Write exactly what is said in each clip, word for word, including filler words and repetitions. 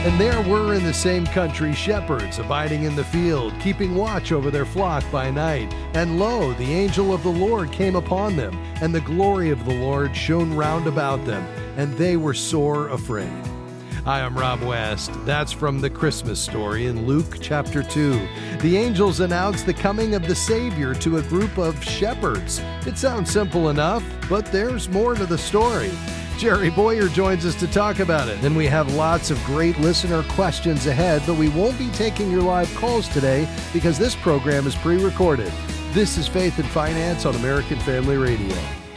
And there were in the same country shepherds abiding in the field, keeping watch over their flock by night. And lo, the angel of the Lord came upon them, and the glory of the Lord shone round about them, and they were sore afraid. Hi, I'm Rob West. That's from the Christmas story in Luke chapter two. The angels announced the coming of the Savior to a group of shepherds. It sounds simple enough, but there's more to the story. Jerry Boyer joins us to talk about it. Then we have lots of great listener questions ahead, but we won't be taking your live calls today because this program is pre-recorded. This is Faith and Finance on American Family Radio.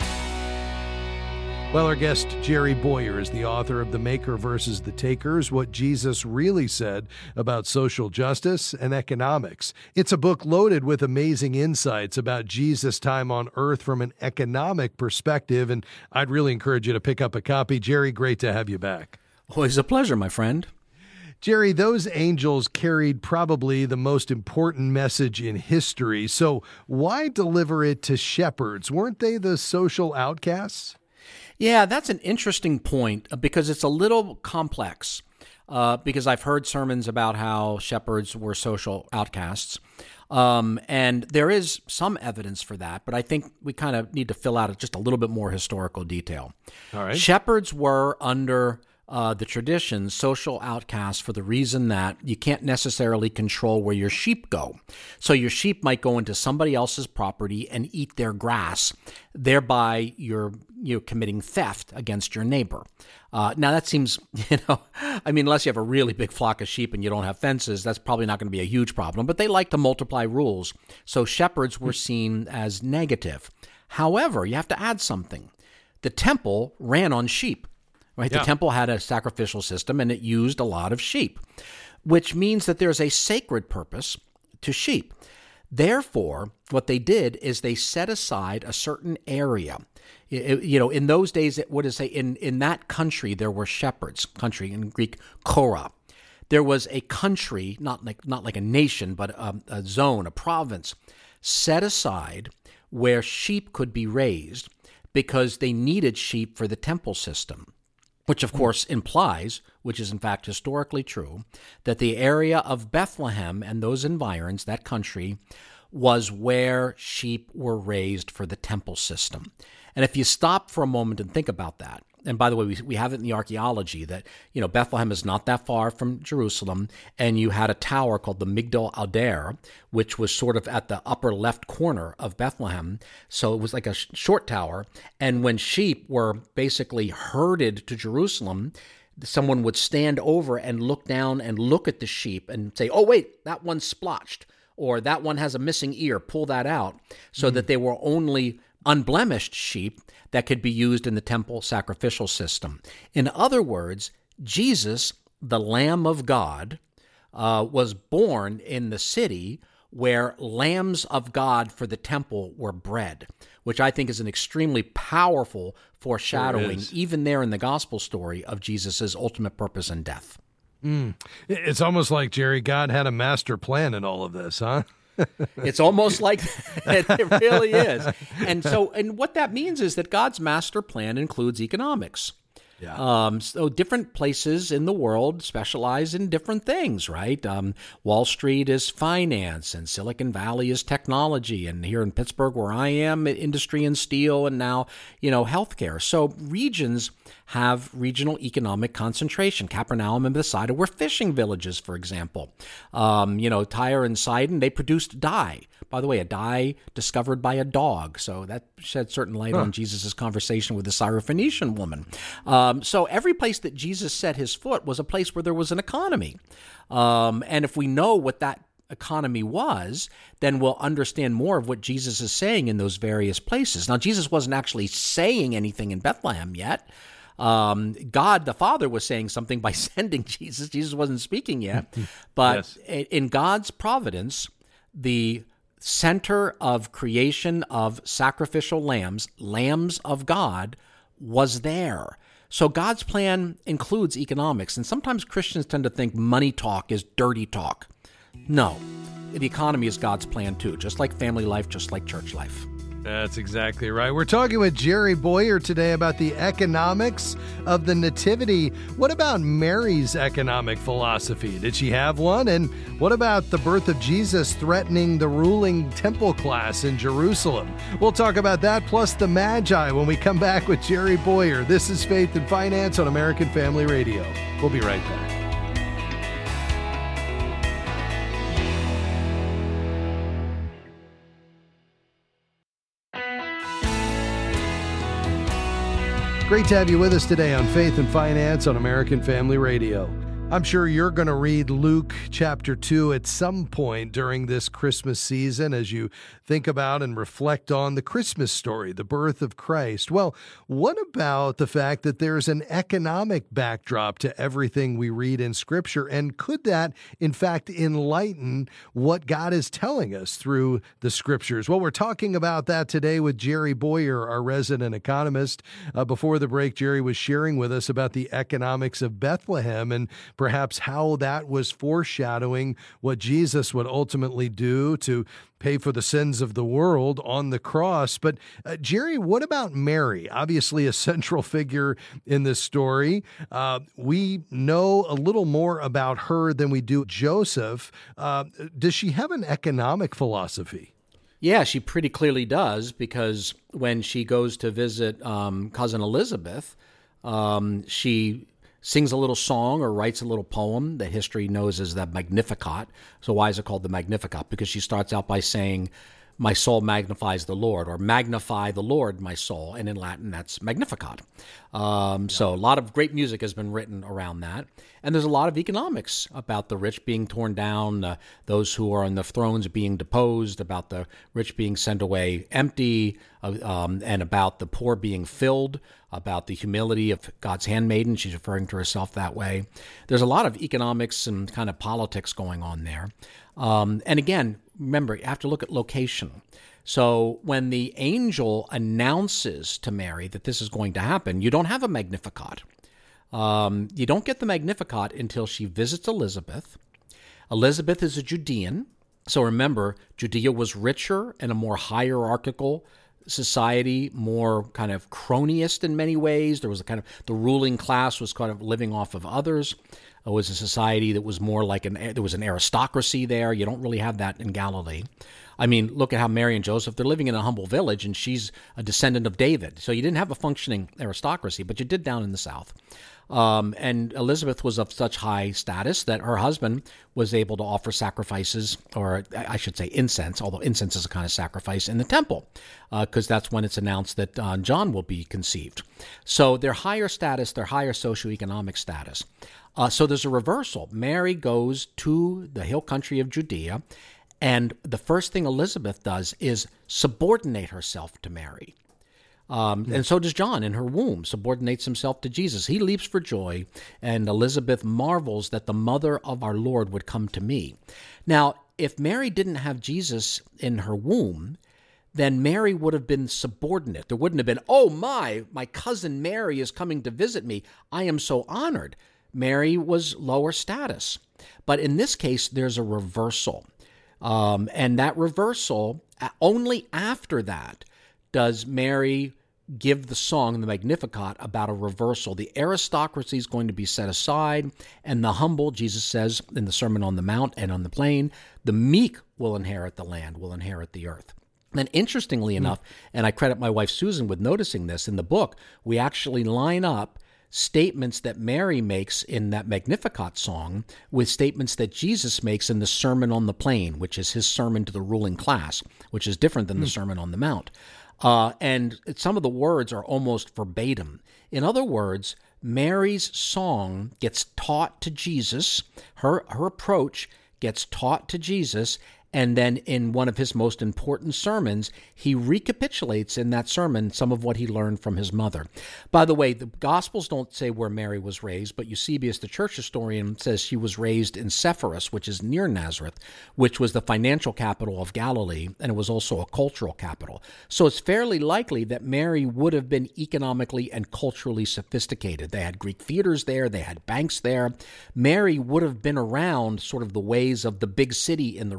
Well, our guest, Jerry Boyer, is the author of The Maker versus the Takers, What Jesus Really Said About Social Justice and Economics. It's a book loaded with amazing insights about Jesus' time on earth from an economic perspective, and I'd really encourage you to pick up a copy. Jerry, great to have you back. Always a pleasure, my friend. Jerry, those angels carried probably the most important message in history, so why deliver it to shepherds? Weren't they the social outcasts? Yeah, that's an interesting point because it's a little complex uh, because I've heard sermons about how shepherds were social outcasts. Um, and there is some evidence for that, but I think we kind of need to fill out just a little bit more historical detail. All right. Shepherds were under uh, the tradition social outcasts for the reason that you can't necessarily control where your sheep go. So your sheep might go into somebody else's property and eat their grass, thereby you're you know, committing theft against your neighbor. Uh, now that seems, you know, I mean, unless you have a really big flock of sheep and you don't have fences, that's probably not going to be a huge problem, but they like to multiply rules. So shepherds were seen as negative. However, you have to add something. The temple ran on sheep. Right? Yeah. The temple had a sacrificial system, and it used a lot of sheep, which means that there's a sacred purpose to sheep. Therefore, what they did is they set aside a certain area. It, you know, in those days, it would say in, in that country there were shepherds. Country in Greek, chora. There was a country, not like not like a nation, but a, a zone, a province, set aside where sheep could be raised because they needed sheep for the temple system. Which, of course, implies, which is in fact historically true, that the area of Bethlehem and those environs, that country, was where sheep were raised for the temple system. And if you stop for a moment and think about that, and by the way, we, we have it in the archaeology that, you know, Bethlehem is not that far from Jerusalem, and you had a tower called the Migdal Alder, which was sort of at the upper left corner of Bethlehem. So it was like a sh- short tower. And when sheep were basically herded to Jerusalem, someone would stand over and look down and look at the sheep and say, oh, wait, that one's splotched, or that one has a missing ear, pull that out, so mm-hmm. that they were only unblemished sheep that could be used in the temple sacrificial system. In other words, Jesus, the Lamb of God, uh, was born in the city where lambs of God for the temple were bred, which I think is an extremely powerful foreshadowing, Sure even there in the gospel story, of Jesus' ultimate purpose and death. Mm. It's almost like, Jerry, God had a master plan in all of this, huh? It's almost like that. It really is. And so, and what that means is that God's master plan includes economics. Yeah. Um, so different places in the world specialize in different things, right? Um, Wall Street is finance, and Silicon Valley is technology, and here in Pittsburgh, where I am, industry and steel, and now, you know, healthcare. So regions have regional economic concentration. Capernaum and Bethsaida were fishing villages, for example. Um, you know, Tyre and Sidon, they produced dye. By the way, a dye discovered by a dog. So that shed certain light huh. on Jesus' conversation with the Syrophoenician woman. Um, so every place that Jesus set his foot was a place where there was an economy. Um, and if we know what that economy was, then we'll understand more of what Jesus is saying in those various places. Now, Jesus wasn't actually saying anything in Bethlehem yet. Um, God, the Father, was saying something by sending Jesus. Jesus wasn't speaking yet. But yes. in God's providence, the center of creation of sacrificial lambs, lambs of God, was there. So God's plan includes economics. And sometimes Christians tend to think money talk is dirty talk. No, the economy is God's plan too, just like family life, just like church life. That's exactly right. We're talking with Jerry Bowyer today about the economics of the Nativity. What about Mary's economic philosophy? Did she have one? And what about the birth of Jesus threatening the ruling temple class in Jerusalem? We'll talk about that plus the Magi when we come back with Jerry Bowyer. This is Faith and Finance on American Family Radio. We'll be right back. Great to have you with us today on Faith and Finance on American Family Radio. I'm sure you're going to read Luke chapter two at some point during this Christmas season as you think about and reflect on the Christmas story, the birth of Christ. Well, what about the fact that there's an economic backdrop to everything we read in Scripture? And could that, in fact, enlighten what God is telling us through the Scriptures? Well, we're talking about that today with Jerry Bowyer, our resident economist. Uh, before the break, Jerry was sharing with us about the economics of Bethlehem and perhaps how that was foreshadowing what Jesus would ultimately do to pay for the sins of the world on the cross. But uh, Jerry, what about Mary? Obviously a central figure in this story. Uh, we know a little more about her than we do Joseph. Uh, does she have an economic philosophy? Yeah, she pretty clearly does, because when she goes to visit um, cousin Elizabeth, um, she sings a little song or writes a little poem that history knows as the Magnificat. So why is it called the Magnificat? Because she starts out by saying, "My soul magnifies the Lord," or "Magnify the Lord, my soul." And in Latin, that's Magnificat. Um, so a lot of great music has been written around that. And there's a lot of economics about the rich being torn down, uh, those who are on the thrones being deposed, about the rich being sent away empty, uh, um, and about the poor being filled, about the humility of God's handmaiden. She's referring to herself that way. There's a lot of economics and kind of politics going on there. Um, and again, remember, you have to look at location. So when the angel announces to Mary that this is going to happen, you don't have a Magnificat. Um, you don't get the Magnificat until she visits Elizabeth. Elizabeth is a Judean. So remember, Judea was richer and a more hierarchical society, more kind of cronyist in many ways. There was a kind of, the ruling class was kind of living off of others. It was a society that was more like an, there was an aristocracy there. You don't really have that in Galilee. I mean, look at how Mary and Joseph, they're living in a humble village, and she's a descendant of David. So you didn't have a functioning aristocracy, but you did down in the South. Um, and Elizabeth was of such high status that her husband was able to offer sacrifices, or I should say incense, although incense is a kind of sacrifice, in the temple, because uh, that's when it's announced that uh, John will be conceived. So their higher status, their higher socioeconomic status. Uh, so there's a reversal. Mary goes to the hill country of Judea, and the first thing Elizabeth does is subordinate herself to Mary. Um, and so does John in her womb, subordinates himself to Jesus. He leaps for joy, and Elizabeth marvels that the mother of our Lord would come to me. Now, if Mary didn't have Jesus in her womb, then Mary would have been subordinate. There wouldn't have been, "Oh my, my cousin Mary is coming to visit me. I am so honored." Mary was lower status. But in this case, there's a reversal. Um, and that reversal, only after that, does Mary give the song, the Magnificat, about a reversal. The aristocracy is going to be set aside, and the humble, Jesus says in the Sermon on the Mount and on the Plain, the meek will inherit the land, will inherit the earth. And interestingly enough, and I credit my wife Susan with noticing this, in the book, we actually line up statements that Mary makes in that Magnificat song with statements that Jesus makes in the Sermon on the Plain, which is his sermon to the ruling class, which is different than mm. the Sermon on the Mount. Uh, and some of the words are almost verbatim. In other words, Mary's song gets taught to Jesus, her, her approach gets taught to Jesus, and then in one of his most important sermons, he recapitulates in that sermon some of what he learned from his mother. By the way, the Gospels don't say where Mary was raised, but Eusebius, the church historian, says she was raised in Sepphoris, which is near Nazareth, which was the financial capital of Galilee, and it was also a cultural capital. So it's fairly likely that Mary would have been economically and culturally sophisticated. They had Greek theaters there, they had banks there. Mary would have been around sort of the ways of the big city in the region.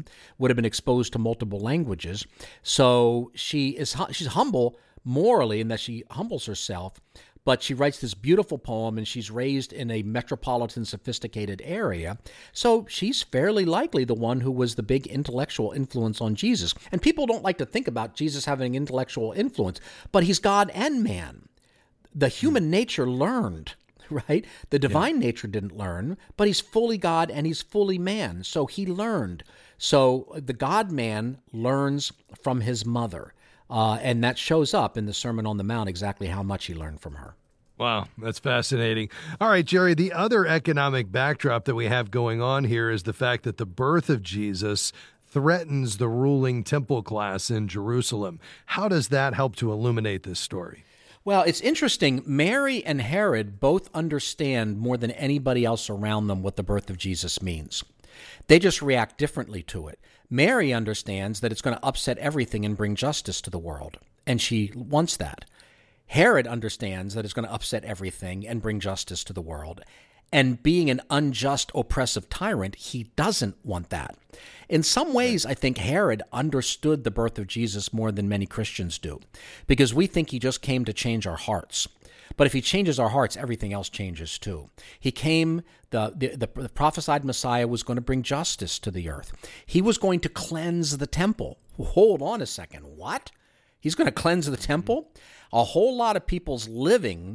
Christian, would have been exposed to multiple languages. So she is she's humble morally in that she humbles herself, but she writes this beautiful poem, and she's raised in a metropolitan, sophisticated area. So she's fairly likely the one who was the big intellectual influence on Jesus. And people don't like to think about Jesus having intellectual influence, but he's God and man. The human nature learned, right? The divine yeah. nature didn't learn, but he's fully God and he's fully man. So he learned. So the God-man learns from his mother. Uh, and that shows up in the Sermon on the Mount, exactly how much he learned from her. Wow, that's fascinating. All right, Jerry, the other economic backdrop that we have going on here is the fact that the birth of Jesus threatens the ruling temple class in Jerusalem. How does that help to illuminate this story? Well, it's interesting. Mary and Herod both understand more than anybody else around them what the birth of Jesus means. They just react differently to it. Mary understands that it's going to upset everything and bring justice to the world, and she wants that. Herod understands that it's going to upset everything and bring justice to the world. And being an unjust, oppressive tyrant, he doesn't want that. In some ways, I think Herod understood the birth of Jesus more than many Christians do, because we think he just came to change our hearts. But if he changes our hearts, everything else changes too. He came, the, the, the prophesied Messiah was going to bring justice to the earth. He was going to cleanse the temple. Hold on a second. What? He's going to cleanse the temple? A whole lot of people's living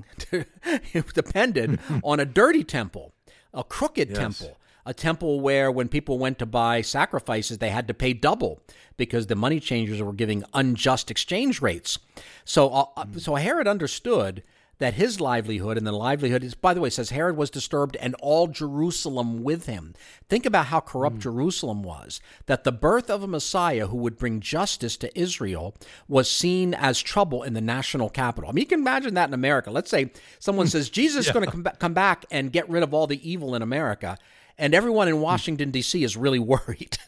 depended on a dirty temple, a crooked yes. temple, a temple where when people went to buy sacrifices, they had to pay double because the money changers were giving unjust exchange rates. So, uh, mm. so Herod understood that his livelihood and the livelihood is, by the way, it says Herod was disturbed and all Jerusalem with him. Think about how corrupt mm. Jerusalem was, that the birth of a Messiah who would bring justice to Israel was seen as trouble in the national capital. I mean, you can imagine that in America. Let's say someone says, Jesus yeah. is going to come, ba- come back and get rid of all the evil in America, and everyone in Washington, D C is really worried.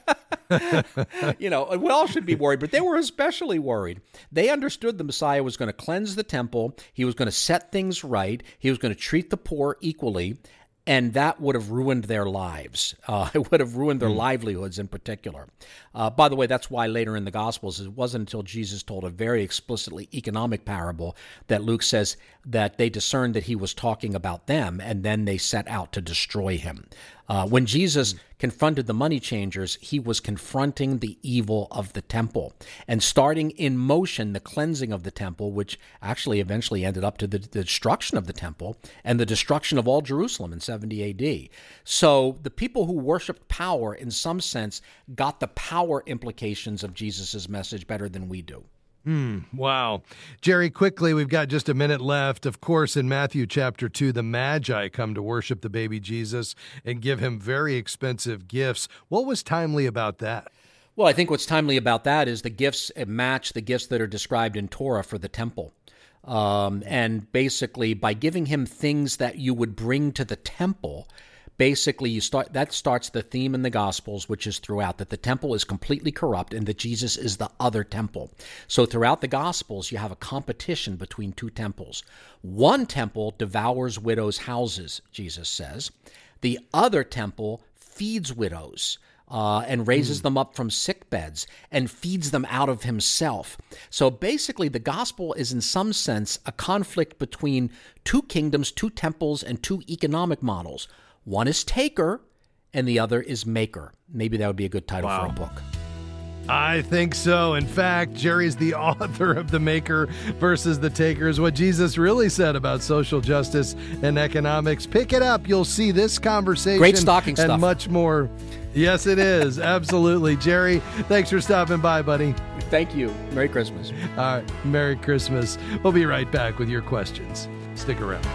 You know, we all should be worried, but they were especially worried. They understood the Messiah was going to cleanse the temple. He was going to set things right. He was going to treat the poor equally, and that would have ruined their lives. Uh, it would have ruined their mm. livelihoods in particular. Uh, by the way, that's why later in the Gospels, it wasn't until Jesus told a very explicitly economic parable that Luke says that they discerned that he was talking about them, and then they set out to destroy him. Uh, when Jesus mm. confronted the money changers, he was confronting the evil of the temple and starting in motion the cleansing of the temple, which actually eventually ended up to the, the destruction of the temple and the destruction of all Jerusalem in seventy A D. So the people who worshiped power, in some sense, got the power implications of Jesus' message better than we do. Hmm. Wow. Jerry, quickly, we've got just a minute left. Of course, in Matthew chapter two, the Magi come to worship the baby Jesus and give him very expensive gifts. What was timely about that? Well, I think what's timely about that is the gifts match the gifts that are described in Torah for the temple. Um, and basically, by giving him things that you would bring to the temple, basically, you start that starts the theme in the Gospels, which is throughout, that the temple is completely corrupt and that Jesus is the other temple. So throughout the Gospels, you have a competition between two temples. One temple devours widows' houses, Jesus says. The other temple feeds widows uh, and raises mm. them up from sick beds and feeds them out of himself. So basically, the gospel is in some sense a conflict between two kingdoms, two temples, and two economic models. One is taker, and the other is maker. Maybe that would be a good title wow. for a book. I think so. In fact, Jerry's the author of The Maker versus the Takers, what Jesus really said about social justice and economics. Pick it up. You'll see this conversation Great stocking and stuff. much more. Yes, it is. Absolutely. Jerry, thanks for stopping by, buddy. Thank you. Merry Christmas. All right. Merry Christmas. We'll be right back with your questions. Stick around.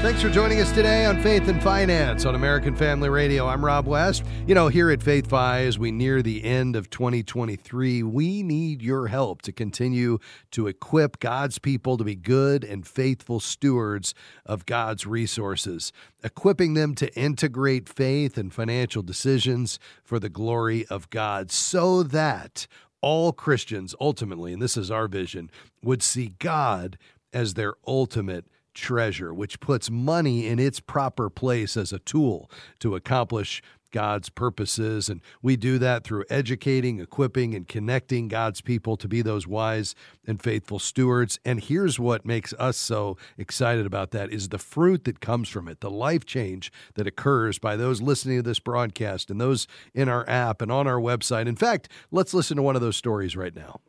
Thanks for joining us today on Faith and Finance on American Family Radio. I'm Rob West. You know, here at Faith Fi, as we near the end of twenty twenty-three, we need your help to continue to equip God's people to be good and faithful stewards of God's resources, equipping them to integrate faith and financial decisions for the glory of God, so that all Christians ultimately, and this is our vision, would see God as their ultimate treasure, which puts money in its proper place as a tool to accomplish God's purposes. And we do that through educating, equipping, and connecting God's people to be those wise and faithful stewards. And here's what makes us so excited about that is the fruit that comes from it, the life change that occurs by those listening to this broadcast and those in our app and on our website. In fact, let's listen to one of those stories right now.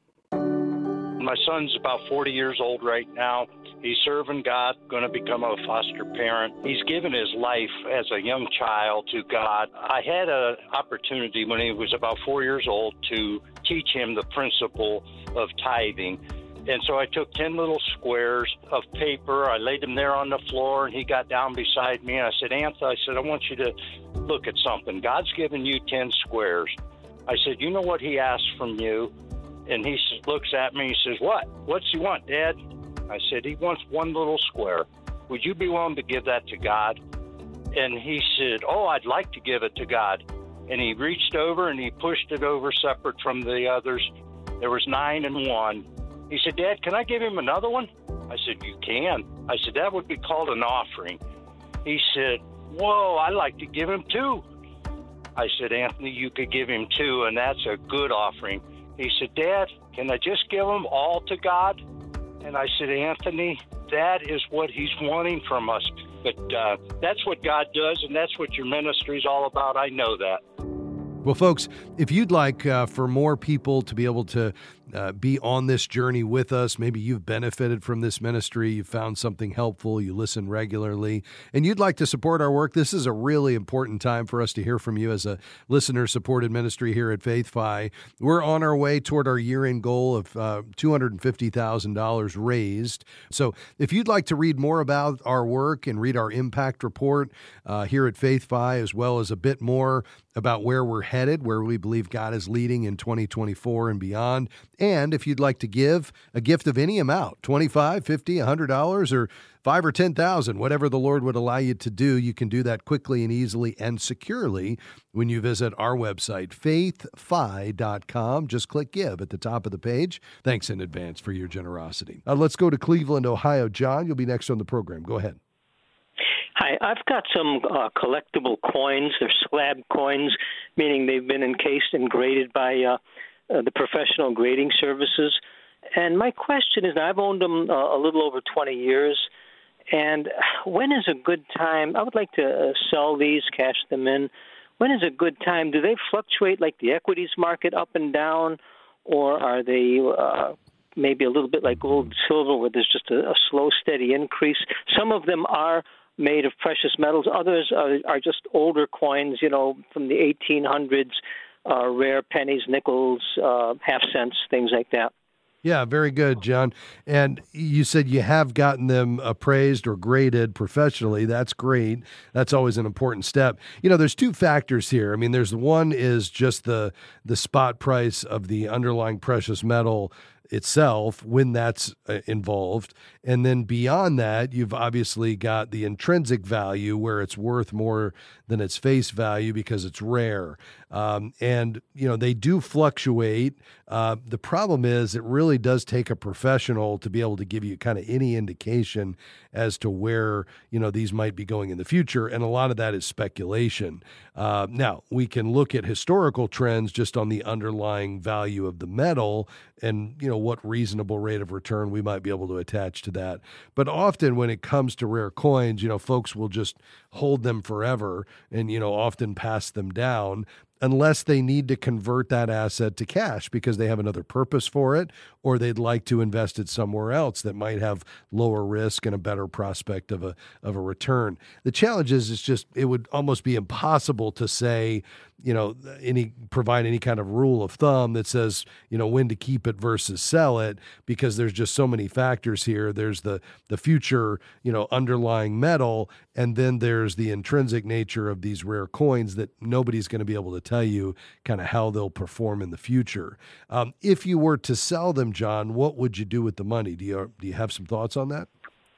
My son's about forty years old right now. He's serving God, going to become a foster parent. He's given his life as a young child to God. I had an opportunity when he was about four years old to teach him the principle of tithing. And so I took ten little squares of paper. I laid them there on the floor, and he got down beside me. And I said, Anth, I said, I want you to look at something. God's given you ten squares. I said, you know what he asked from you? And he looks at me and he says, what? What's he want, Dad? I said, he wants one little square. Would you be willing to give that to God? And he said, oh, I'd like to give it to God. And he reached over and he pushed it over separate from the others. There was nine and one. He said, Dad, can I give him another one? I said, you can. I said, that would be called an offering. He said, whoa, I'd like to give him two. I said, Anthony, you could give him two, and that's a good offering. He said, Dad, can I just give them all to God? And I said, Anthony, that is what he's wanting from us. But uh, that's what God does, and that's what your ministry is all about. I know that. Well, folks, if you'd like uh, for more people to be able to uh, be on this journey with us, maybe you've benefited from this ministry, you found something helpful, you listen regularly, and you'd like to support our work, this is a really important time for us to hear from you as a listener-supported ministry here at Faith Fi. We're on our way toward our year-end goal of uh, two hundred fifty thousand dollars raised. So if you'd like to read more about our work and read our impact report uh, here at Faith Fi, as well as a bit more about where we're headed, where we believe God is leading in twenty twenty-four and beyond. And if you'd like to give a gift of any amount, twenty-five dollars, fifty dollars, one hundred dollars, or five or ten thousand dollars, whatever the Lord would allow you to do, you can do that quickly and easily and securely when you visit our website, faith fi dot com. Just click Give at the top of the page. Thanks in advance for your generosity. Uh, let's go to Cleveland, Ohio. John, you'll be next on the program. Go ahead. Hi, I've got some uh, collectible coins. They're slab coins, meaning they've been encased and graded by uh, uh, the professional grading services. And my question is, I've owned them uh, a little over twenty years, and when is a good time? I would like to uh, sell these, cash them in. When is a good time? Do they fluctuate like the equities market up and down, or are they uh, maybe a little bit like gold and silver where there's just a, a slow, steady increase? Some of them are made of precious metals. Others are, are just older coins, you know, from the eighteen hundreds, uh, rare pennies, nickels, uh, half cents, things like that. Yeah, very good, John. And you said you have gotten them appraised or graded professionally. That's great. That's always an important step. You know, there's two factors here. I mean, there's one is just the the spot price of the underlying precious metal itself when that's uh, involved. And then beyond that, you've obviously got the intrinsic value where it's worth more than its face value because it's rare. Um, and, you know, they do fluctuate. Uh, the problem is it really does take a professional to be able to give you kind of any indication as to where, you know, these might be going in the future. And a lot of that is speculation. Uh, now, we can look at historical trends just on the underlying value of the metal and, you know, what reasonable rate of return we might be able to attach to that. But often when it comes to rare coins, you know, folks will just hold them forever and, you know, often pass them down unless they need to convert that asset to cash because they have another purpose for it, or they'd like to invest it somewhere else that might have lower risk and a better prospect of a of a return. The challenge is it's just it would almost be impossible to say, you know, any provide any kind of rule of thumb that says, you know, when to keep it versus sell it, because there's just so many factors here. There's the the future, you know, underlying metal, and then there's the intrinsic nature of these rare coins that nobody's going to be able to tell you kind of how they'll perform in the future. Um, if you were to sell them, John, what would you do with the money? Do you do you have some thoughts on that?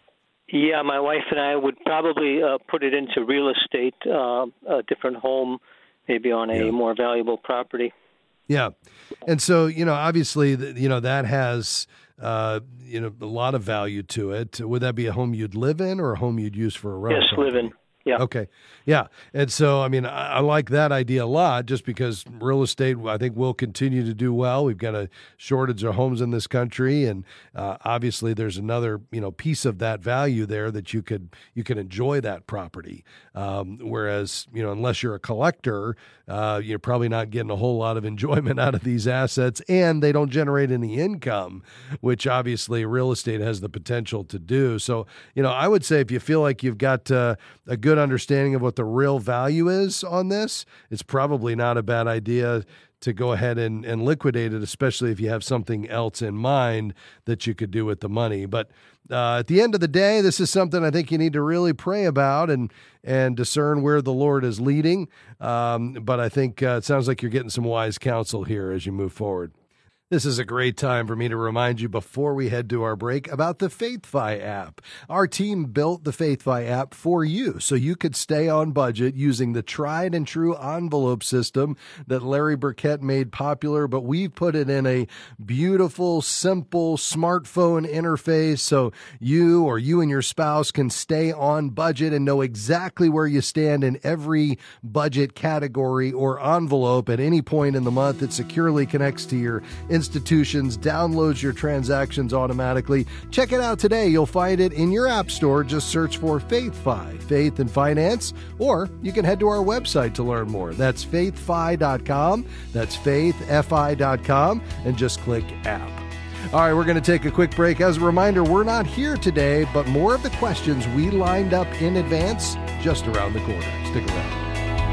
Yeah, my wife and I would probably uh, put it into real estate, uh, a different home, maybe on a yeah. more valuable property. Yeah. And so, you know, obviously, you know, that has, uh, you know, a lot of value to it. Would that be a home you'd live in or a home you'd use for a rental? Yes, live in. Yeah. Okay. Yeah. And so, I mean, I, I like that idea a lot, just because real estate, I think, will continue to do well. We've got a shortage of homes in this country. And uh, obviously there's another, you know, piece of that value there that you could, you can enjoy that property. Um, whereas, you know, unless you're a collector, uh, you're probably not getting a whole lot of enjoyment out of these assets, and they don't generate any income, which obviously real estate has the potential to do. So, you know, I would say if you feel like you've got uh, a good understanding of what the real value is on this, it's probably not a bad idea to go ahead and, and liquidate it, especially if you have something else in mind that you could do with the money. But uh, at the end of the day, this is something I think you need to really pray about and and discern where the Lord is leading. Um, but I think uh, it sounds like you're getting some wise counsel here as you move forward. This is a great time for me to remind you before we head to our break about the FaithFi app. Our team built the FaithFi app for you so you could stay on budget using the tried and true envelope system that Larry Burkett made popular, but we've put it in a beautiful, simple smartphone interface so you or you and your spouse can stay on budget and know exactly where you stand in every budget category or envelope at any point in the month. It securely connects to your institutions, downloads your transactions automatically. Check it out today. You'll find it in your app store. Just search for FaithFi, Faith and Finance, or you can head to our website to learn more. That's faith fi dot com. That's faith fi dot com, and just click app. All right, we're going to take a quick break. As a reminder, we're not here today, but more of the questions we lined up in advance just around the corner. Stick around.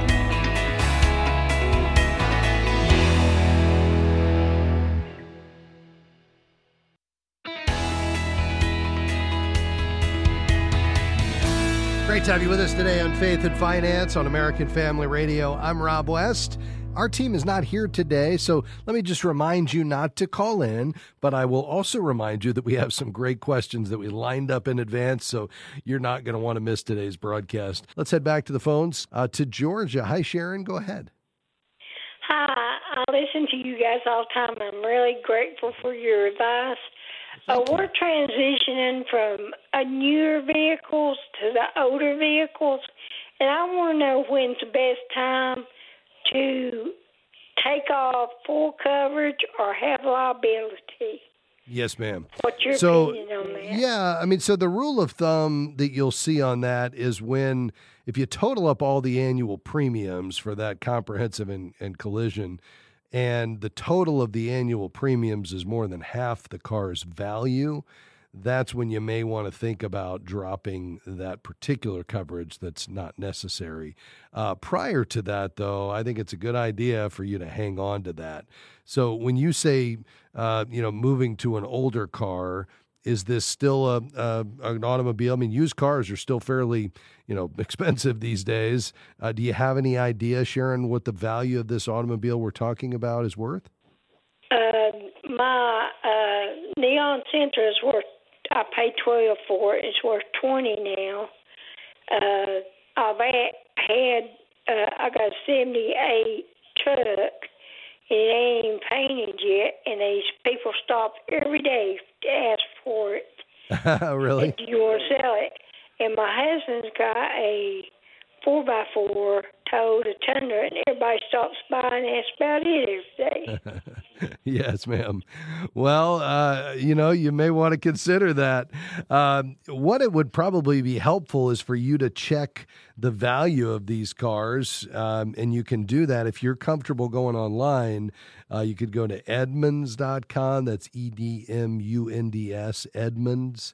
Great to have you with us today on Faith and Finance on American Family Radio. I'm Rob West. Our team is not here today, so let me just remind you not to call in, but I will also remind you that we have some great questions that we lined up in advance, so you're not going to want to miss today's broadcast. Let's head back to the phones uh, to Georgia. Hi, Sharon. Go ahead. Hi. I listen to you guys all the time. I'm really grateful for your advice. Uh, we're transitioning from uh, newer vehicles to the older vehicles, and I want to know when's the best time to take off full coverage or have liability. Yes, ma'am. What's your so, opinion on that? Yeah, I mean, so the rule of thumb that you'll see on that is when, if you total up all the annual premiums for that comprehensive and, and collision, and the total of the annual premiums is more than half the car's value, that's when you may want to think about dropping that particular coverage that's not necessary. Uh, prior to that, though, I think it's a good idea for you to hang on to that. So when you say, uh, you know, moving to an older car, is this still a, a an automobile? I mean, used cars are still fairly, you know, expensive these days. Uh, do you have any idea, Sharon, what the value of this automobile we're talking about is worth? Uh, my uh, Neon Sentra is worth, I paid twelve for it. It's worth twenty now. Uh, I've had, uh, I got a seventy-eight truck. It ain't even painted yet, and these people stop every day to ask for it. Really? Do you want to sell it? And my husband's got a four by four Toyota Tundra, and everybody stops by and asks about it every day. Yes, ma'am. Well, uh, you know, you may want to consider that. Um, what it would probably be helpful is for you to check the value of these cars, um, and you can do that if you're comfortable going online. Uh, you could go to Edmunds dot com. That's E D M U N D S, Edmunds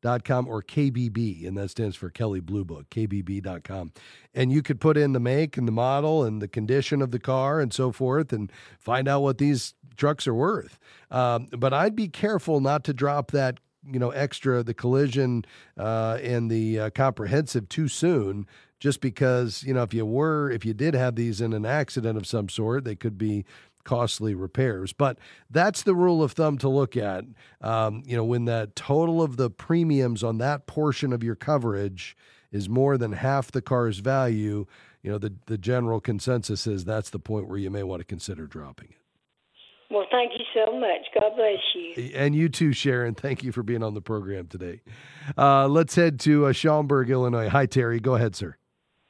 dot com or K B B, and that stands for Kelley Blue Book, K B B dot com. And you could put in the make and the model and the condition of the car and so forth and find out what these trucks are worth. Um, but I'd be careful not to drop that, you know, extra, the collision uh, and the uh, comprehensive too soon, just because, you know, if you were, if you did have these in an accident of some sort, they could be costly repairs. But that's the rule of thumb to look at. Um, you know, when that total of the premiums on that portion of your coverage is more than half the car's value, you know, the, the general consensus is that's the point where you may want to consider dropping it. Well, thank you so much. God bless you. And you too, Sharon. Thank you for being on the program today. Uh, let's head to uh, Schaumburg, Illinois. Hi, Terry. Go ahead, sir.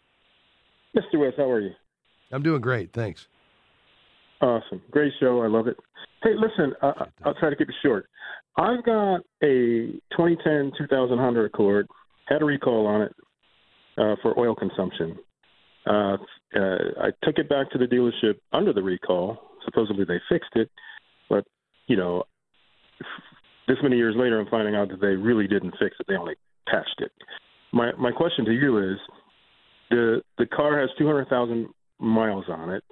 Mister West, how are you? I'm doing great. Thanks. Awesome. Great show. I love it. Hey, listen, uh, I'll try to keep it short. I've got a twenty ten two thousand Honda Accord, had a recall on it uh, for oil consumption. Uh, uh, I took it back to the dealership under the recall. Supposedly they fixed it, but, you know, this many years later, I'm finding out that they really didn't fix it. They only patched it. My my question to you is, the the car has two hundred thousand miles on it.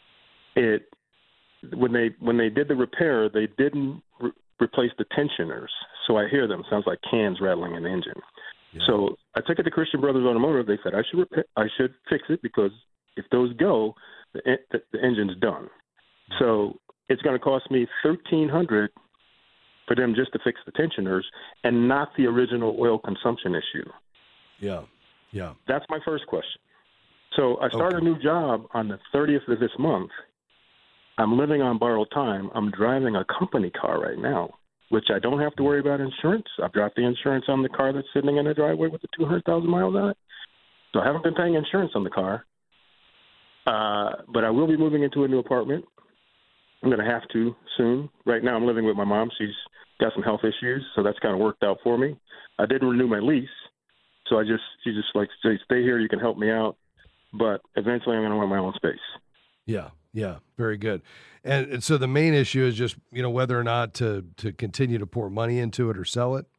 It when they when they did the repair, they didn't re- replace the tensioners. So I hear them. Sounds like cans rattling in the engine. Yeah. So I took it to Christian Brothers Automotive. They said I should repair, I should fix it because if those go, the, the, the engine's done. Mm-hmm. So it's going to cost me thirteen hundred dollars for them just to fix the tensioners and not the original oil consumption issue. Yeah, yeah. That's my first question. So I start okay. a new job on the thirtieth of this month. I'm living on borrowed time. I'm driving a company car right now, which I don't have to worry about insurance. I've dropped the insurance on the car that's sitting in the driveway with the two hundred thousand miles on it. So I haven't been paying insurance on the car. Uh, but I will be moving into a new apartment. I'm going to have to soon. Right now I'm living with my mom. She's got some health issues, so that's kind of worked out for me. I didn't renew my lease, so I just she just like, stay, stay here. You can help me out. But eventually I'm going to want my own space. Yeah, yeah, very good. And, and so the main issue is just, you know, whether or not to, to continue to pour money into it or sell it?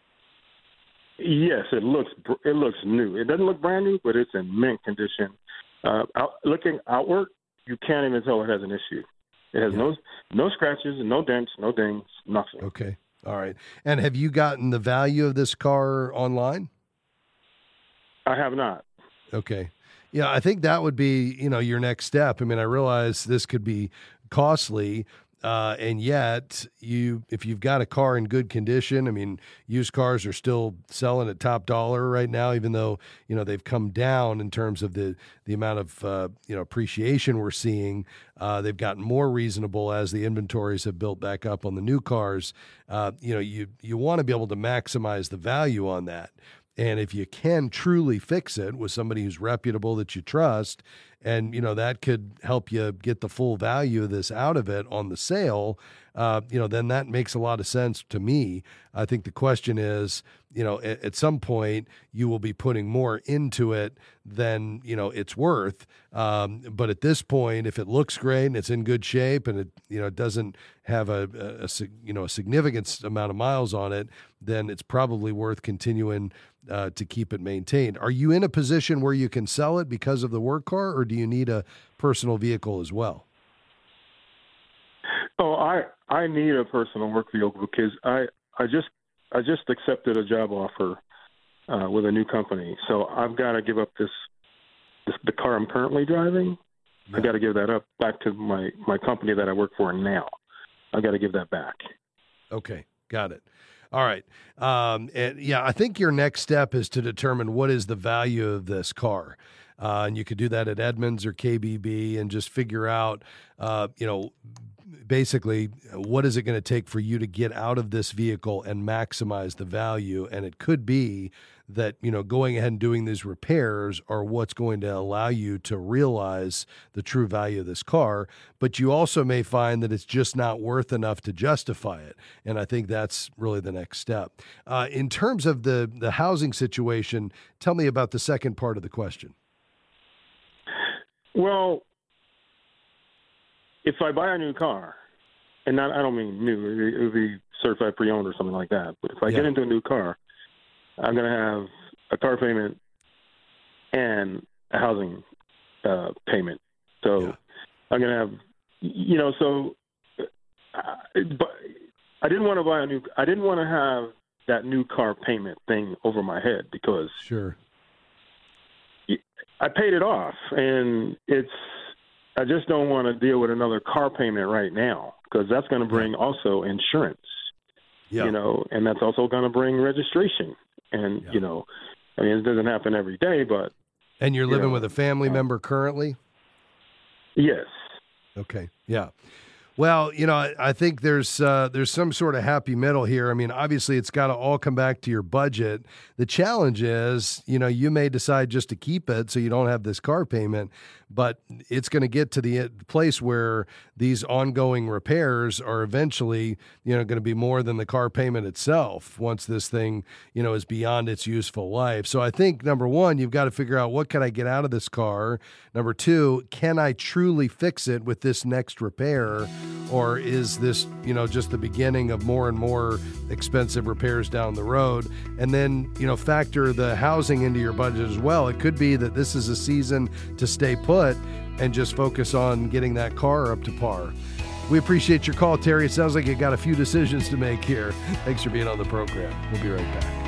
Yes, it looks it looks new. It doesn't look brand new, but it's in mint condition. Uh, out, looking outward, you can't even tell it has an issue. It has yeah. no no scratches, no dents, no dings, nothing. Okay, all right. And have you gotten the value of this car online? I have not. Okay. Yeah, I think that would be, you know, your next step. I mean, I realize this could be costly, uh, and yet you, if you've got a car in good condition, I mean, used cars are still selling at top dollar right now, even though, you know, they've come down in terms of the, the amount of, uh, you know, appreciation we're seeing. Uh, they've gotten more reasonable as the inventories have built back up on the new cars. Uh, you know, you, you want to be able to maximize the value on that. And if you can truly fix it with somebody who's reputable that you trust, and, you know, that could help you get the full value of this out of it on the sale, uh, you know, then that makes a lot of sense to me. I think the question is, you know, at, at some point you will be putting more into it than, you know, it's worth. Um, but at this point, if it looks great and it's in good shape and it, you know, it doesn't have a, a, a you know, a significant amount of miles on it, then it's probably worth continuing uh, to keep it maintained. Are you in a position where you can sell it because of the work car, or do you need a personal vehicle as well? Oh, I I need a personal work vehicle because I I just I just accepted a job offer uh, with a new company, so I've got to give up this, this the car I'm currently driving. Yeah. I got to give that up back to my my company that I work for now. I got to give that back. Okay, got it. All right. Um, and yeah, I think your next step is to determine what is the value of this car. Uh, and you could do that at Edmunds or K B B and just figure out, uh, you know, basically what is it going to take for you to get out of this vehicle and maximize the value. And it could be that, you know, going ahead and doing these repairs are what's going to allow you to realize the true value of this car. But you also may find that it's just not worth enough to justify it. And I think that's really the next step. Uh, in terms of the, the housing situation, tell me about the second part of the question. Well, if I buy a new car, and not, I don't mean new, it would be certified pre-owned or something like that, but if I yeah. get into a new car, I'm going to have a car payment and a housing uh, payment. So yeah. I'm going to have, you know, so, uh, but I didn't want to buy a new, I didn't want to have that new car payment thing over my head because sure. I paid it off, and it's, I just don't want to deal with another car payment right now because that's going to bring also insurance, yeah. you know, and that's also going to bring registration. And, yeah. you know, I mean, it doesn't happen every day, but. And you're living you know, with a family uh, member currently? Yes. Okay. Yeah. Well, you know, I, I think there's uh, there's some sort of happy middle here. I mean, obviously, it's got to all come back to your budget. The challenge is, you know, you may decide just to keep it so you don't have this car payment, but it's going to get to the place where these ongoing repairs are eventually, you know, going to be more than the car payment itself once this thing, you know, is beyond its useful life. So I think, number one, you've got to figure out what can I get out of this car? Number two, can I truly fix it with this next repair? Or is this, you know, just the beginning of more and more expensive repairs down the road? And then, you know, factor the housing into your budget as well. It could be that this is a season to stay put and just focus on getting that car up to par. We appreciate your call, Terry. It sounds like you got a few decisions to make here. Thanks for being on the program. We'll be right back.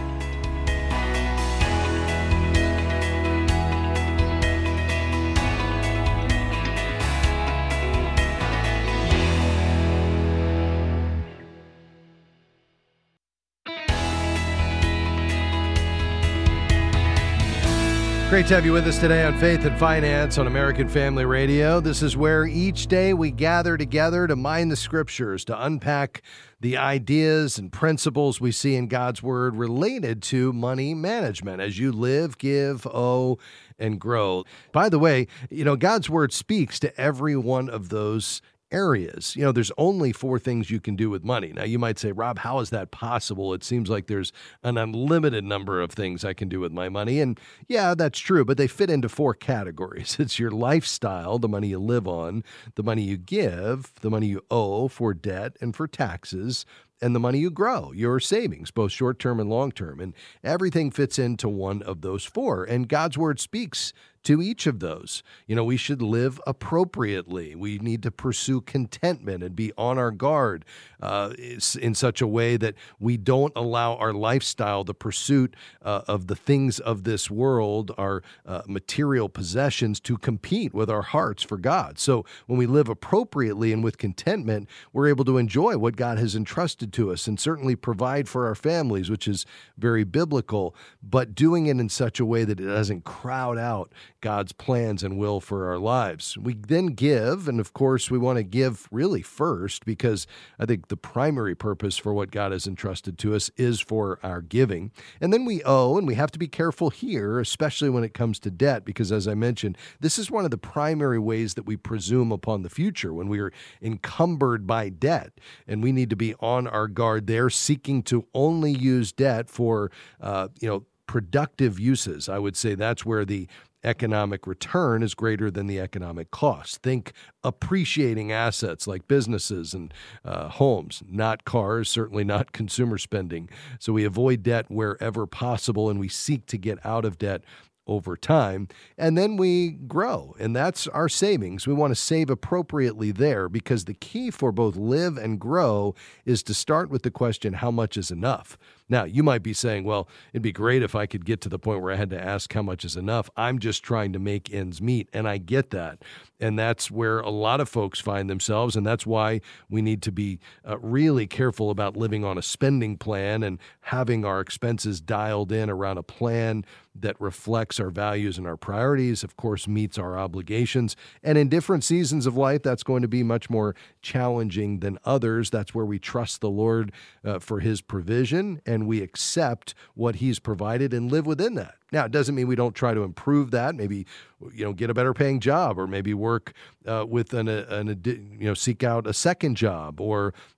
Great to have you with us today on Faith and Finance on American Family Radio. This is where each day we gather together to mine the scriptures, to unpack the ideas and principles we see in God's Word related to money management as you live, give, owe, and grow. By the way, you know, God's Word speaks to every one of those areas. You know, there's only four things you can do with money. Now, you might say, Rob, how is that possible? It seems like there's an unlimited number of things I can do with my money. And yeah, that's true, but they fit into four categories. It's your lifestyle, the money you live on, the money you give, the money you owe for debt and for taxes, and the money you grow, your savings, both short-term and long-term. And everything fits into one of those four. And God's Word speaks to each of those. You know, we should live appropriately. We need to pursue contentment and be on our guard uh, in such a way that we don't allow our lifestyle, the pursuit uh, of the things of this world, our uh, material possessions, to compete with our hearts for God. So when we live appropriately and with contentment, we're able to enjoy what God has entrusted to us and certainly provide for our families, which is very biblical, but doing it in such a way that it doesn't crowd out God's plans and will for our lives. We then give, and of course we want to give really first because I think the primary purpose for what God has entrusted to us is for our giving. And then we owe, and we have to be careful here, especially when it comes to debt, because as I mentioned, this is one of the primary ways that we presume upon the future when we are encumbered by debt, and we need to be on our guard there, seeking to only use debt for, uh, you know, productive uses. I would say that's where the economic return is greater than the economic cost. Think appreciating assets like businesses and uh, homes, not cars, certainly not consumer spending. So we avoid debt wherever possible, and we seek to get out of debt over time, and then we grow, and that's our savings. We want to save appropriately there because the key for both live and grow is to start with the question, how much is enough? Now, you might be saying, well, it'd be great if I could get to the point where I had to ask how much is enough. I'm just trying to make ends meet, and I get that. And that's where a lot of folks find themselves, and that's why we need to be uh, really careful about living on a spending plan and having our expenses dialed in around a plan that reflects our values and our priorities, of course, meets our obligations. And in different seasons of life, that's going to be much more challenging than others. That's where we trust the Lord uh, for His provision, and we accept what He's provided and live within that. Now, it doesn't mean we don't try to improve that, maybe, you know, get a better paying job, or maybe work uh, with an, an, you know, seek out a second job, or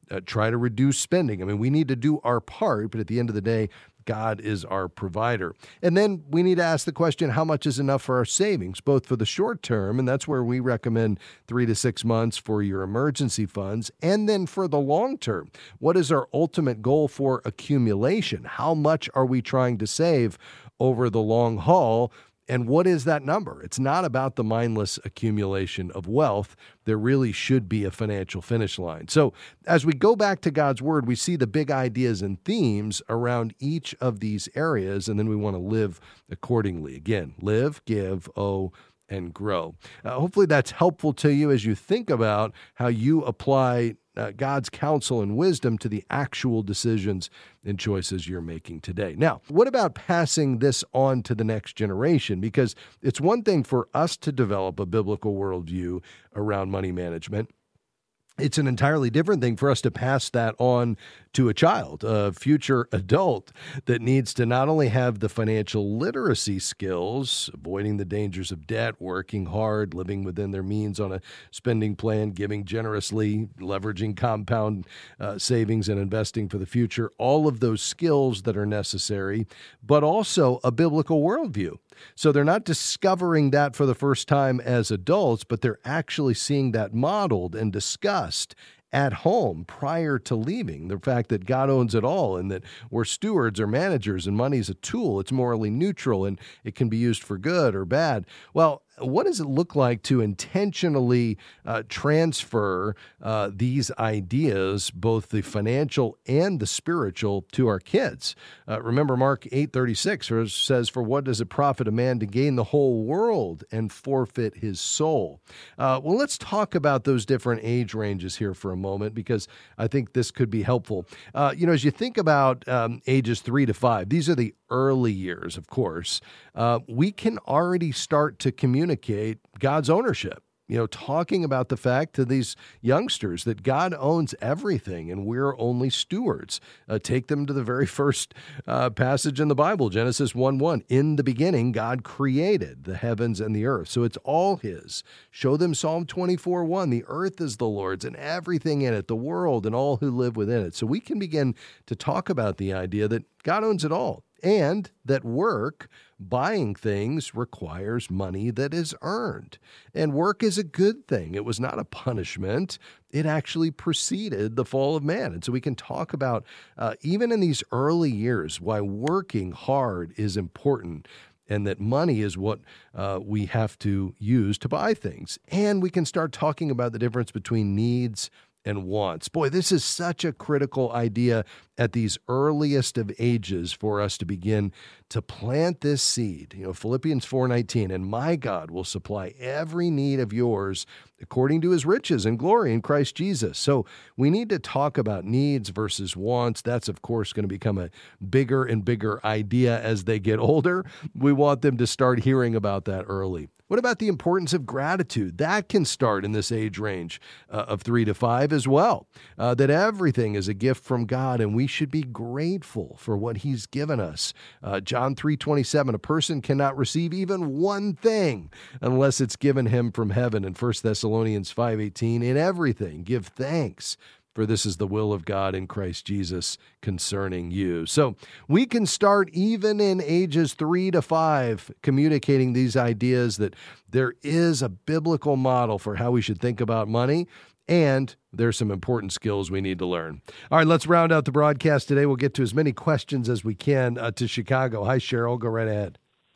uh, try to reduce spending. I mean, we need to do our part, but at the end of the day, God is our provider. And then we need to ask the question, how much is enough for our savings, both for the short term, and that's where we recommend three to six months for your emergency funds, and then for the long term. What is our ultimate goal for accumulation? How much are we trying to save over the long haul? And what is that number? It's not about the mindless accumulation of wealth. There really should be a financial finish line. So as we go back to God's Word, we see the big ideas and themes around each of these areas, and then we want to live accordingly. Again, live, give, owe, and grow. Uh, hopefully that's helpful to you as you think about how you apply uh, God's counsel and wisdom to the actual decisions and choices you're making today. Now, what about passing this on to the next generation? Because it's one thing for us to develop a biblical worldview around money management. It's an entirely different thing for us to pass that on to a child, a future adult that needs to not only have the financial literacy skills, avoiding the dangers of debt, working hard, living within their means on a spending plan, giving generously, leveraging compound uh, savings and investing for the future, all of those skills that are necessary, but also a biblical worldview. So they're not discovering that for the first time as adults, but they're actually seeing that modeled and discussed at home prior to leaving. The fact that God owns it all and that we're stewards or managers and money's a tool. It's morally neutral and it can be used for good or bad. Well, what does it look like to intentionally uh, transfer uh, these ideas, both the financial and the spiritual, to our kids? Uh, remember, Mark eight thirty-six says, "For what does it profit a man to gain the whole world and forfeit his soul?" Uh, well, let's talk about those different age ranges here for a moment, because I think this could be helpful. Uh, you know, as you think about um, ages three to five, these are the early years, of course. Uh, we can already start to communicate God's ownership. You know, talking about the fact to these youngsters that God owns everything and we're only stewards. Uh, take them to the very first uh, passage in the Bible, Genesis one one. In the beginning, God created the heavens and the earth. So it's all His. Show them Psalm twenty-four one. The earth is the Lord's and everything in it, the world and all who live within it. So we can begin to talk about the idea that God owns it all, and that work, buying things, requires money that is earned. And work is a good thing. It was not a punishment. It actually preceded the fall of man. And so we can talk about, uh, even in these early years, why working hard is important, and that money is what uh, we have to use to buy things. And we can start talking about the difference between needs and wants. Boy, this is such a critical idea at these earliest of ages for us to begin to plant this seed. You know, Philippians four nineteen, "And my God will supply every need of yours according to His riches and glory in Christ Jesus." So we need to talk about needs versus wants. That's, of course, going to become a bigger and bigger idea as they get older. We want them to start hearing about that early. What about the importance of gratitude? That can start in this age range uh, of three to five as well, uh, that everything is a gift from God, and we should be grateful for what He's given us. Uh, John three twenty-seven, "A person cannot receive even one thing unless it's given him from heaven." And First Thessalonians five eighteen, "In everything give thanks, for this is the will of God in Christ Jesus concerning you." So we can start even in ages three to five communicating these ideas that there is a biblical model for how we should think about money, and there's some important skills we need to learn. All right, let's round out the broadcast today. We'll get to as many questions as we can uh, to Chicago. Hi, Cheryl. Go right ahead.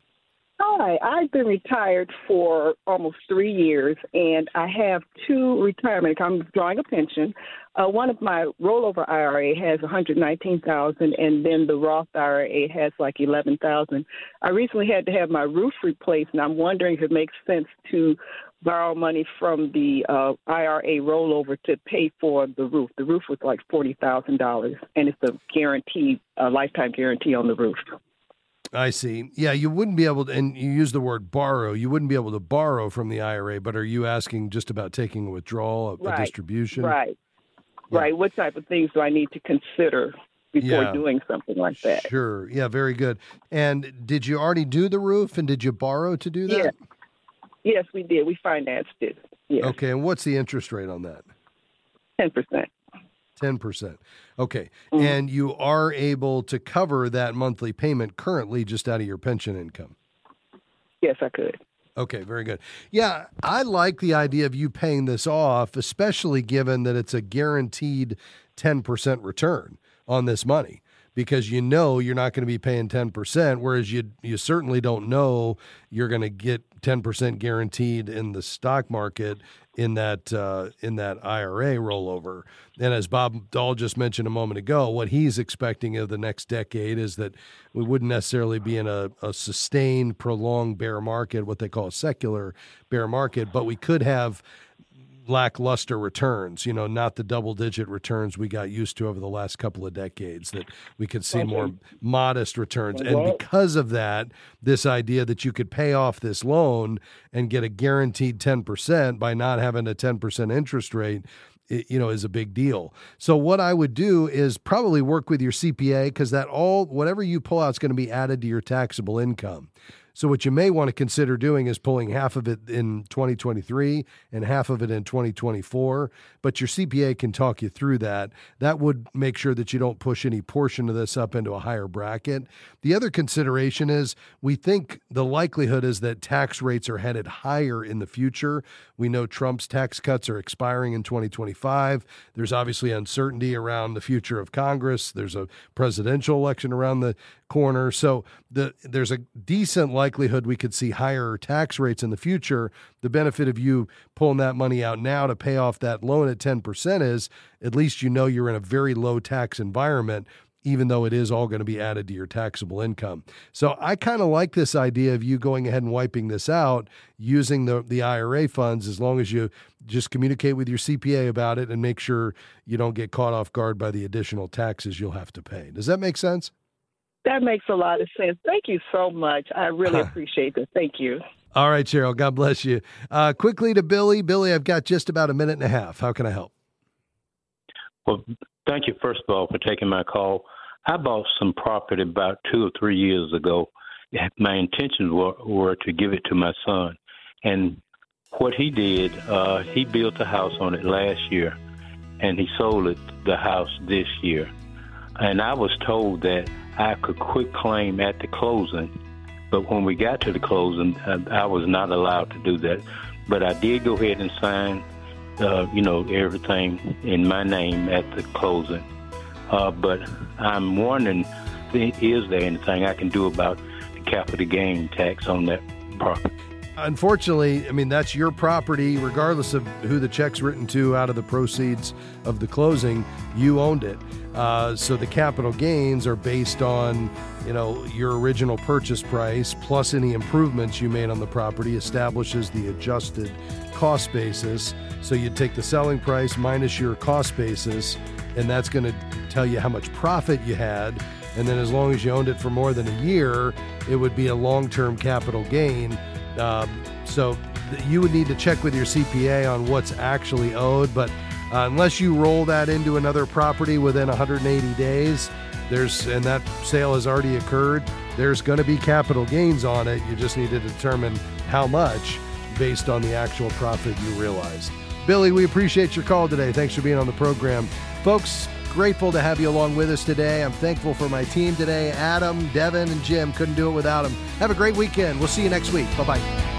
Hi, I've been retired for almost three years, and I have two retirement accounts. I'm drawing a pension. Uh, one of my rollover I R A has one hundred nineteen thousand dollars, and then the Roth I R A has like eleven thousand dollars. I recently had to have my roof replaced, and I'm wondering if it makes sense to borrow money from the uh, I R A rollover to pay for the roof. The roof was like forty thousand dollars, and it's a guarantee, a lifetime guarantee on the roof. I see. Yeah, you wouldn't be able to, and you use the word borrow, you wouldn't be able to borrow from the I R A, but are you asking just about taking a withdrawal, a, right. a distribution? Right. Yeah. Right. What type of things do I need to consider before yeah. doing something like that? Sure. Yeah, very good. And did you already do the roof, and did you borrow to do that? Yeah. Yes, we did. We financed it. Yes. Okay, and what's the interest rate on that? ten percent. ten percent. Okay. Mm-hmm. And you are able to cover that monthly payment currently just out of your pension income? Yes, I could. Okay, very good. Yeah, I like the idea of you paying this off, especially given that it's a guaranteed ten percent return on this money, because you know you're not going to be paying ten percent, whereas you you certainly don't know you're going to get ten percent guaranteed in the stock market in that uh, in that I R A rollover. And as Bob Dahl just mentioned a moment ago, what he's expecting of the next decade is that we wouldn't necessarily be in a, a sustained, prolonged bear market, what they call a secular bear market, but we could have lackluster returns, you know, not the double-digit returns we got used to over the last couple of decades, that we could see more modest returns. And because of that, this idea that you could pay off this loan and get a guaranteed ten percent by not having a ten percent interest rate, it, you know, is a big deal. So what I would do is probably work with your C P A, because that all, whatever you pull out is going to be added to your taxable income. So what you may want to consider doing is pulling half of it in twenty twenty-three and half of it in twenty twenty-four, but your C P A can talk you through that. That would make sure that you don't push any portion of this up into a higher bracket. The other consideration is we think the likelihood is that tax rates are headed higher in the future. We know Trump's tax cuts are expiring in twenty twenty-five. There's obviously uncertainty around the future of Congress. There's a presidential election around the corner. So the, there's a decent likelihood we could see higher tax rates in the future. The benefit of you pulling that money out now to pay off that loan at ten percent is at least you know you're in a very low tax environment, even though it is all going to be added to your taxable income. So I kind of like this idea of you going ahead and wiping this out using the, the I R A funds, as long as you just communicate with your C P A about it and make sure you don't get caught off guard by the additional taxes you'll have to pay. Does that make sense? That makes a lot of sense. Thank you so much. I really appreciate that. Thank you. All right, Cheryl. God bless you. Uh, quickly to Billy. Billy, I've got just about a minute and a half. How can I help? Well, thank you, first of all, for taking my call. I bought some property about two or three years ago. My intentions were, were to give it to my son. And what he did, uh, he built a house on it last year, and he sold it, the house this year. And I was told that I could quit claim at the closing, but when we got to the closing, I, I was not allowed to do that. But I did go ahead and sign, uh, you know, everything in my name at the closing. Uh, but I'm wondering, is there anything I can do about the capital gain tax on that property? Unfortunately, I mean, that's your property, regardless of who the check's written to out of the proceeds of the closing, you owned it. Uh, so the capital gains are based on, you know, your original purchase price plus any improvements you made on the property establishes the adjusted cost basis. So you take the selling price minus your cost basis, and that's going to tell you how much profit you had. And then as long as you owned it for more than a year, it would be a long-term capital gain. Um, so th- you would need to check with your C P A on what's actually owed, but uh, unless you roll that into another property within one hundred eighty days, there's and that sale has already occurred, there's going to be capital gains on it. You just need to determine how much based on the actual profit you realized. Billy, we appreciate your call today. Thanks for being on the program. Folks, grateful to have you along with us today. I'm thankful for my team today. Adam, Devin, and Jim. Couldn't do it without them. Have a great weekend. We'll see you next week. Bye-bye.